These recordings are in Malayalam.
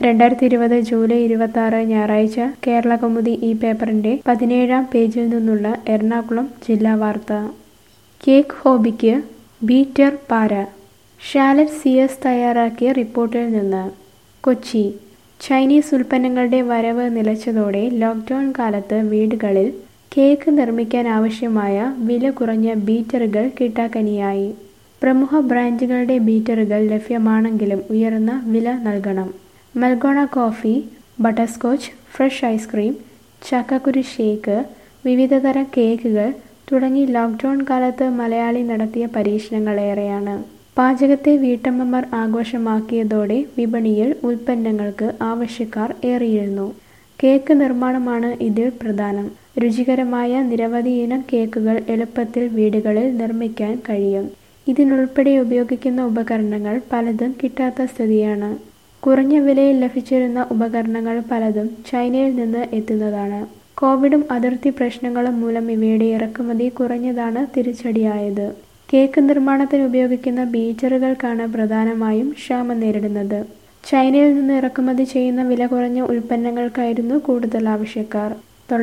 2020 ജൂലൈ 26 ഞായറാഴ്ച കേരളകൗമുദി ഈ പേപ്പറിന്റെ 17-ാം പേജിൽ നിന്നുള്ള എറണാകുളം ജില്ലാ വാർത്ത. കേക്ക് ഹോബിക്ക് ബീറ്റർ പാര. ഷാലറ്റ് CS തയ്യാറാക്കിയ റിപ്പോർട്ടിൽ നിന്ന്. കൊച്ചി. ചൈനീസ് ഉൽപ്പന്നങ്ങളുടെ വരവ് നിലച്ചതോടെ ലോക്ക്ഡൗൺ കാലത്ത് വീടുകളിൽ കേക്ക് നിർമ്മിക്കാൻ ആവശ്യമായ വില കുറഞ്ഞ ബീറ്ററുകൾ കിട്ടാക്കനിയായി. പ്രമുഖ ബ്രാൻഡുകളുടെ ബീറ്ററുകൾ ലഭ്യമാണെങ്കിലും ഉയർന്ന വില നൽകണം. മൽഗോണ കോഫി, ബട്ടർസ്കോച്ച്, ഫ്രഷ് ഐസ്ക്രീം, ചക്കക്കുരു ഷേക്ക്, വിവിധതരം കേക്കുകൾ തുടങ്ങി ലോക്ക്ഡൗൺ കാലത്ത് മലയാളി നടത്തിയ പരീക്ഷണങ്ങളേറെയാണ്. പാചകത്തെ വീട്ടമ്മമാർ ആഘോഷമാക്കിയതോടെ വിപണിയിൽ ഉൽപ്പന്നങ്ങൾക്ക് ആവശ്യക്കാർ ഏറിയിരുന്നു. കേക്ക് നിർമ്മാണമാണ് ഇതിൽ പ്രധാനം. രുചികരമായ നിരവധി ഇനം കേക്കുകൾ എളുപ്പത്തിൽ വീടുകളിൽ നിർമ്മിക്കാൻ കഴിയും. ഇതിനുൾപ്പെടെ ഉപയോഗിക്കുന്ന ഉപകരണങ്ങൾ പലതും കിട്ടാത്ത സ്ഥിതിയാണ്. കുറഞ്ഞ വിലയിൽ ലഭിച്ചിരുന്ന ഉപകരണങ്ങൾ പലതും ചൈനയിൽ നിന്ന് എത്തുന്നതാണ്. കോവിഡും അതിർത്തി പ്രശ്നങ്ങളും മൂലം ഇവയുടെ ഇറക്കുമതി കുറഞ്ഞതാണ് തിരിച്ചടിയായത്. കേക്ക് നിർമ്മാണത്തിന് ഉപയോഗിക്കുന്ന ബീറ്ററുകൾക്കാണ് പ്രധാനമായും ക്ഷാമം നേരിടുന്നത്. ചൈനയിൽ നിന്ന് ഇറക്കുമതി ചെയ്യുന്ന വില കുറഞ്ഞ ഉൽപ്പന്നങ്ങൾക്കായിരുന്നു കൂടുതൽ ആവശ്യക്കാർ.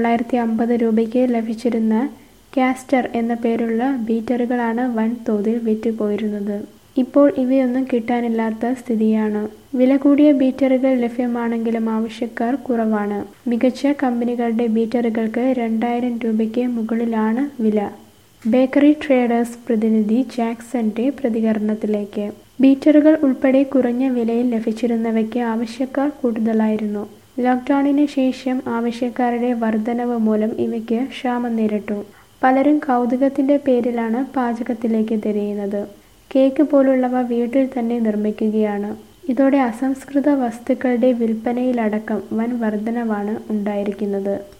950 രൂപയ്ക്ക് ലഭിച്ചിരുന്ന കാസ്റ്റർ എന്ന പേരുള്ള ബീറ്ററുകളാണ് വൻതോതിൽ വിറ്റുപോയിരുന്നത്. ഇപ്പോൾ ഇവയൊന്നും കിട്ടാനില്ലാത്ത സ്ഥിതിയാണ്. വില കൂടിയ ബീറ്ററുകൾ ലഭ്യമാണെങ്കിലും ആവശ്യക്കാർ കുറവാണ്. മികച്ച കമ്പനികളുടെ ബീറ്ററുകൾക്ക് 2000 രൂപയ്ക്ക് മുകളിലാണ് വില. ബേക്കറി ട്രേഡേഴ്സ് പ്രതിനിധി ജാക്സന്റെ പ്രതികരണത്തിലേക്ക്. ബീറ്ററുകൾ ഉൾപ്പെടെ കുറഞ്ഞ വിലയിൽ ലഭിച്ചിരുന്നവയ്ക്ക് ആവശ്യക്കാർ കൂടുതലായിരുന്നു. ലോക്ക്ഡൌണിന് ശേഷം ആവശ്യക്കാരുടെ വർധനവ് മൂലം ഇവയ്ക്ക് ക്ഷാമം നേരിട്ടു. പലരും കൗതുകത്തിന്റെ പേരിലാണ് പാചകത്തിലേക്ക് തിരിയുന്നത്. കേക്ക് പോലുള്ളവ വീട്ടിൽ തന്നെ നിർമ്മിക്കുകയാണ്. ഇതോടെ അസംസ്കൃത വസ്തുക്കളുടെ വിൽപ്പനയിലടക്കം വൻ വർധനവാണ് ഉണ്ടായിരിക്കുന്നത്.